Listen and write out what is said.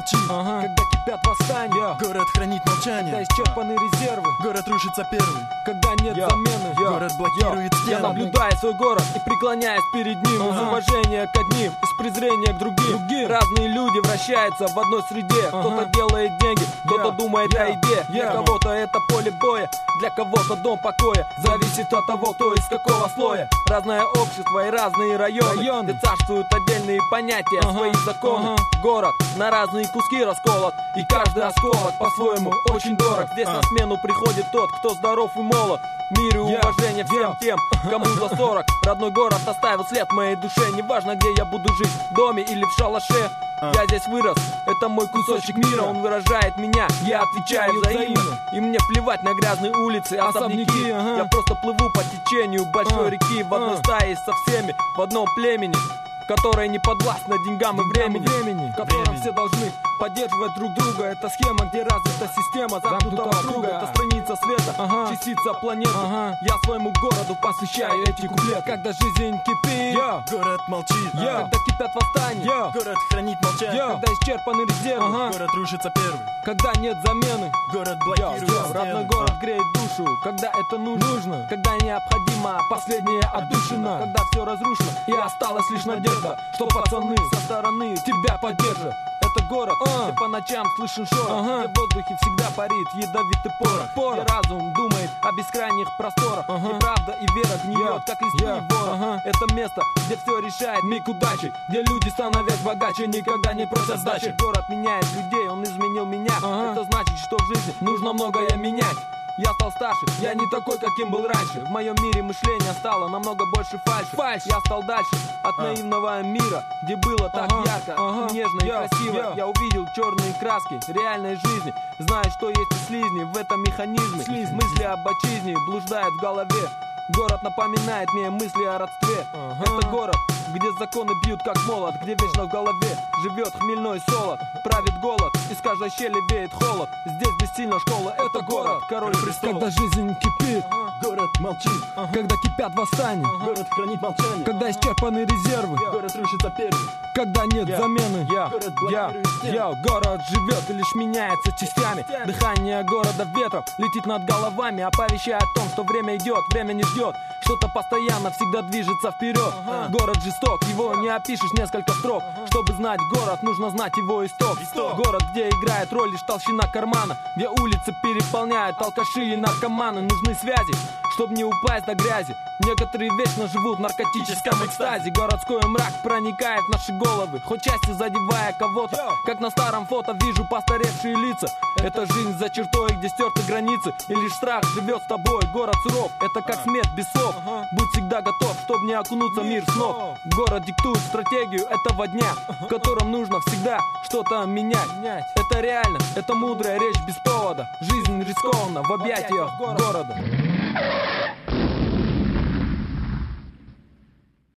молчит, когда кипят восстания. Город хранит молчание, когда исчерпаны резервы. Город рушится первый, когда нет замены. Город блокирует стены. Я наблюдаю свой город и преклоняюсь перед ним. Из уважения к одним, из презрения к другим. Разные люди вращаются в одной среде. Кто-то делает деньги, кто-то думает о еде. Для кого-то это поле боя, для кого-то дом покоя. Зависит от того, кто из какого слоя. Разное общество и разные районы, где царствуют отдельные понятия, свои законы. Город на разные куски расколот, и каждый осколок по-своему очень дорог. Здесь на смену приходит тот, кто здоров и молод. Мир и уважение всем тем, кому за 40. Родной город оставил след в моей душе. Неважно, где я буду жить, в доме или в шалаше. Я здесь вырос, это мой кусочек мира. Он выражает меня, я отвечаю взаимно. И мне плевать на грязные улицы, особняки. Я просто плыву по течению большой реки. В одной стае со всеми, в одном племени, которое не подвластно деньгам и времени, в котором все должны поддерживать друг друга. Это схема, где развита система замкнутого круга. Это страница света, частица планеты. Я своему городу посвящаю эти куплеты. Когда жизнь кипит, город молчит, когда кипят восстания, город хранит молчание, когда исчерпаны резервы, город рушится первый, когда нет замены, город блокирует стены. Родной город греет душу, когда это нужно, когда необходимо последнее отдушина, когда все разрушено и осталась лишь надежда, что пацаны со стороны тебя поддержат. Это город, где по ночам слышен шорох, где в воздухе всегда парит ядовитый порох, где разум думает о бескрайних просторах, где правда и вера гниет, как листья ворох. Это место, где все решает миг удачи, где люди, становясь богаче, никогда не просят сдачи. Город меняет людей, он изменил меня. Это значит, что в жизни нужно многое менять. Я стал старше, я не такой, каким был раньше. В моем мире мышление стало намного больше фальши. Я стал дальше от наивного мира, где было так ярко, нежно и красиво. Я увидел черные краски реальной жизни, зная, что есть и слизни в этом механизме. Мысли об отчизне блуждают в голове. Город напоминает мне мысли о родстве. Это город, где законы бьют как молот, где вечно в голове живет хмельной солод. Правит голод, из каждой щели веет холод. Здесь бессильна школа, это город, король престолов. Когда жизнь кипит, город молчит, когда кипят восстания, город хранит молчание, когда исчерпаны резервы, город рушится первый, когда нет замены. город блокирует стены. Город живет и лишь меняется частями. Дыхание города ветром летит над головами, оповещая о том, что время идет, время не ждет. Что-то постоянно всегда движется вперед. Город жесток, его не опишешь несколько строк. Чтобы знать город, нужно знать его исток. Город, где играет роль лишь толщина кармана, где улицы переполняют алкаши и наркоманы. Нужны связи, чтобы не упасть до грязи. Некоторые вечно живут в наркотическом экстазе. Городской мрак проникает в наши головы, хоть части задевая кого-то. Как на старом фото вижу постаревшие лица. Это жизнь за чертой, где стерты границы, и лишь страх живет с тобой. Город суров, это как смерть без слов. Будь всегда готов, чтобы не окунуться в мир снов. Город диктует стратегию этого дня, в котором нужно всегда что-то менять. Это реально, это мудрая речь без повода. Жизнь рискованна в объятиях города.